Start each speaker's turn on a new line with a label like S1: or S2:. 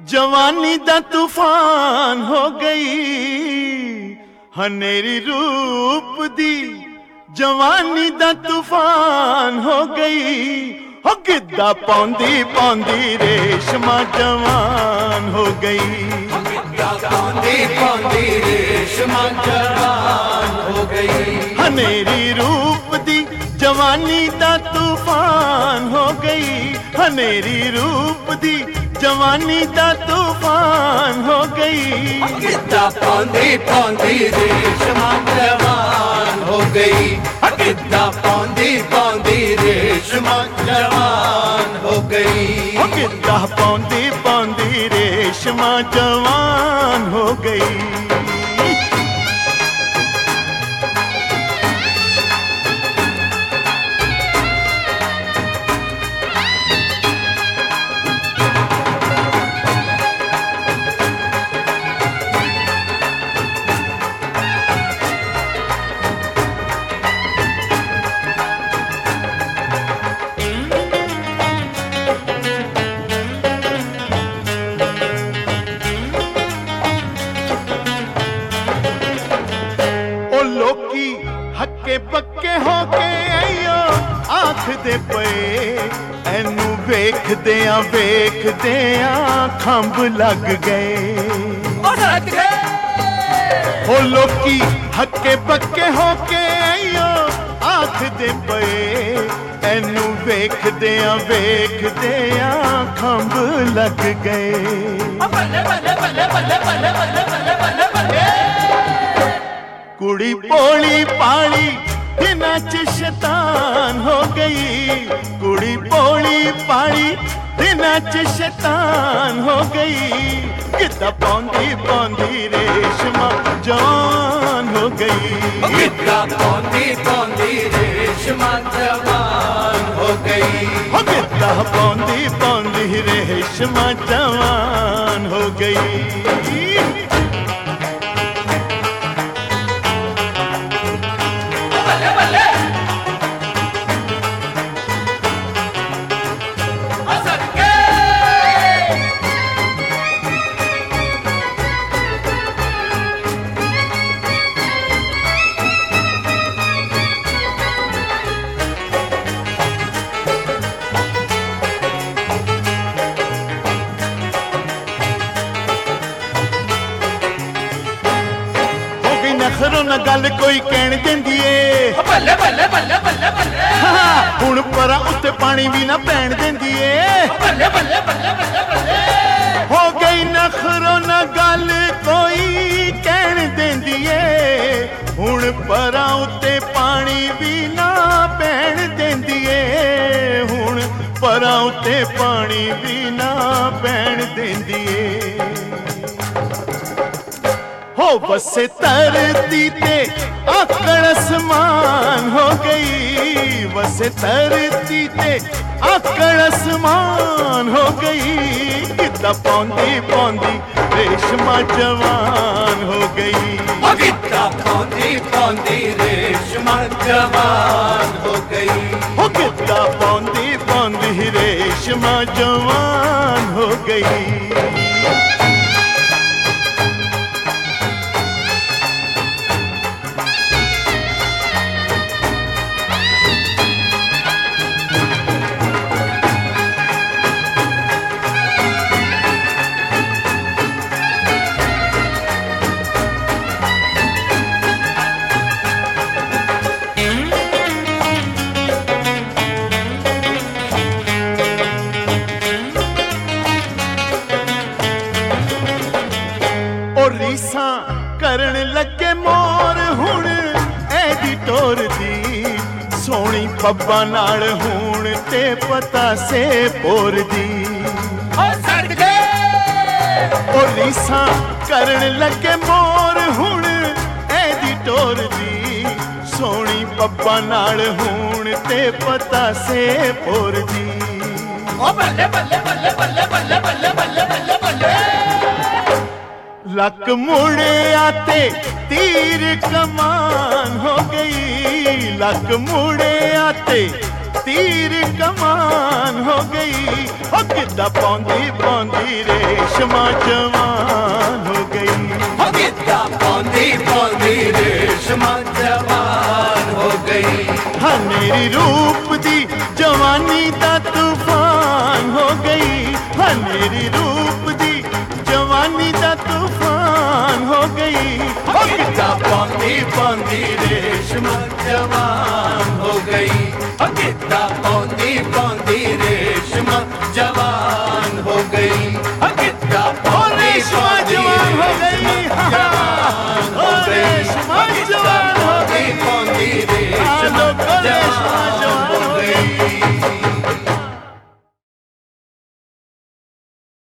S1: जवानी दा तूफान हो गई हनेरी रूप दी। जवानी दा तूफान हो गई हो गिद्दा पौंदी पौंदी रेशमा जवान हो गई।
S2: पौंदी पौंदी रेशमा जवान हो गई।
S1: हनेरी रूप दी जवानी दा तूफान हो गई। हनेरी रूप दी जवानी दा तूफान हो गई।
S2: गिद्दा पौंदी पौंदी रेशमा जवान हो गई। गिद्दा पौंदी पौंदी रेशमा जवान हो गई।
S1: गिद्दा पौंदी पौंदी रेशमा जवान हो गई। लोकी हक्के पक्के होके आइयो आखदे पे एनू वेखदियां खंभ लग गए। ओ लोकी हक्के पक्के होके आइयो आखदे पे एनू वेखदियां खंभ लग गए। कुड़ी पोली पाली दिना च शैतान हो गई। कुड़ी पोली पाली दिना च शैतान हो गई। गिद्दा पौंदी पौंदी रेशमा जवान हो गई।
S2: गिद्दा पौंदी पौंदी रेशमा जवान हो गई।
S1: गिद्दा पौंदी पौंदी रेशमा जवान हो गई। नखरों न गल कोई कहन देंदी ए बल्ले बल्ले बल्ले बल्ले बल्ले। हुण परा उत्ते पानी भी ना पैण देंदी ए बल्ले बल्ले बल्ले बल्ले बल्ले। हो गई नखरों न गल कोई कहन देंदी ए हुण परा उत्ते पानी भी ना पैण देंदी ए। हुण परा उत्ते पानी भी ना पैण देंदी ए। हो बसे धरती ते आकड़ आसमान हो गई। बसे धरती ते आकड़ आसमान हो गई। गिद्दा पौंदी पौंदी रेशमा जवान हो गई।
S2: गिद्दा पौंदी पौंदी रेशमा जवान हो गई।
S1: गिद्दा पौंदी पौंदी रेशमा जवान हो गई। रीसा करन लगे मोर हुण ऐदी टोर दी। सोनी पब्बा नाल हुण ते पता से पोर दी। ओ रीसा करन लगे मोर हुण ऐदी टोर दी। सोनी पब्बा नाल हुण ते पता से पोर दी।
S2: ओ बल्ले बल्ले बल्ले बल्ले बल्ले बल्ले बल्ले बल्ले बल्ले।
S1: लक मुड़े आते तीर कमान हो गई। लक मुड़े आते तीर कमान हो गई। ओ गिद्दा पौंदी पौंदी रेशमा जवान हो गई।
S2: ओ गिद्दा पौंदी पौंदी रेशमा जवान हो गई।
S1: हाँ मेरी रूप दी जवानी दा तूफान हो गई। हाँ मेरी रूप दी जवानी दा तूफान हो गई।
S2: ओ गिद्दा पौंदी पौंदी रेशमा जवान हो गई। ओ गिद्दा पौंदी पौंदी रेशमा जवान हो गई। ओ गिद्दा पौंदी
S1: रेशमा
S2: पौंदी
S1: जवान हो गई।
S2: जवान हो गई।
S1: रेशमा जवान